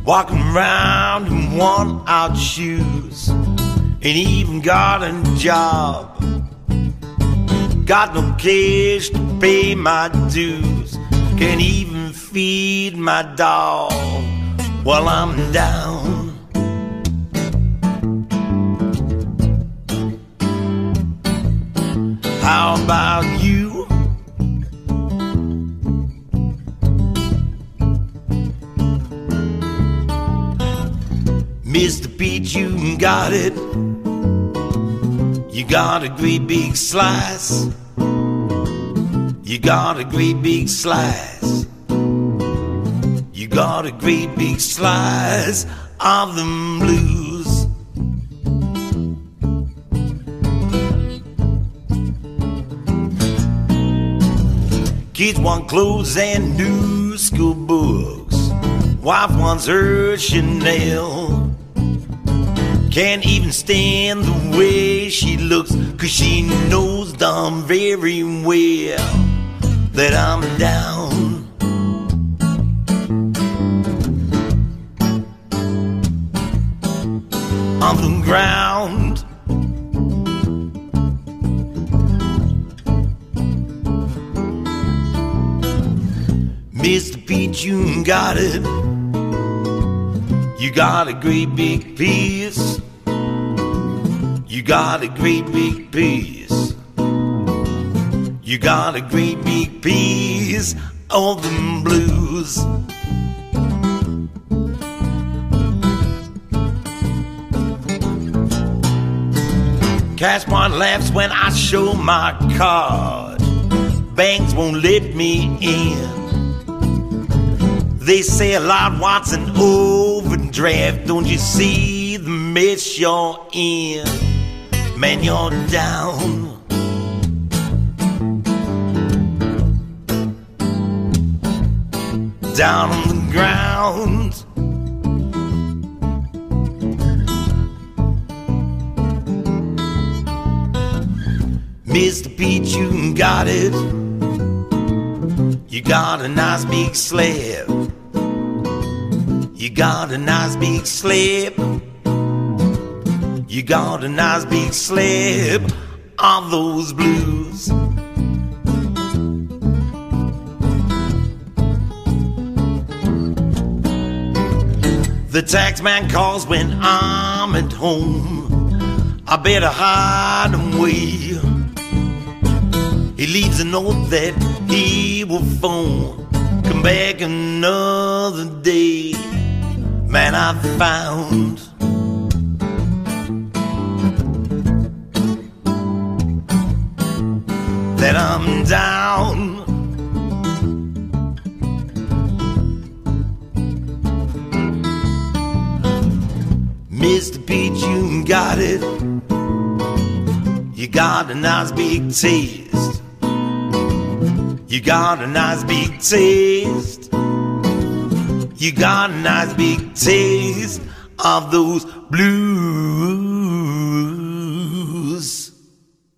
walking around in worn-out shoes, ain't even got a job. Got no cash to pay my dues, can't even feed my dog while I'm down. How about you? Mr. Pete, you got it. You got a great big slice. You got a great big slice. You got a great big slice of them blues. Kids want clothes and new school books. Wife wants her Chanel. Can't even stand the way she looks, 'cause she knows damn very well that I'm down. On the ground, Mr. Pete, you got it. You got a great big piece. You got a great big piece. You got a great big piece of them blues. Cash point laughs when I show my card. Banks won't let me in. They say a lot wants an overdraft. Don't you see the mess you're in? Man, you're down. Down on the ground. Mr. Pete, you got it. You got a nice big slab. You got a nice big slab. You got a nice big slab of those blues. The taxman calls when I'm at home. I better hide away. He leaves a note that he will phone. Come back another day. Man, I found that I'm down. Mr. Pete, you got it. You got a nice big taste. You got a nice big taste. You got a nice big taste of those blues.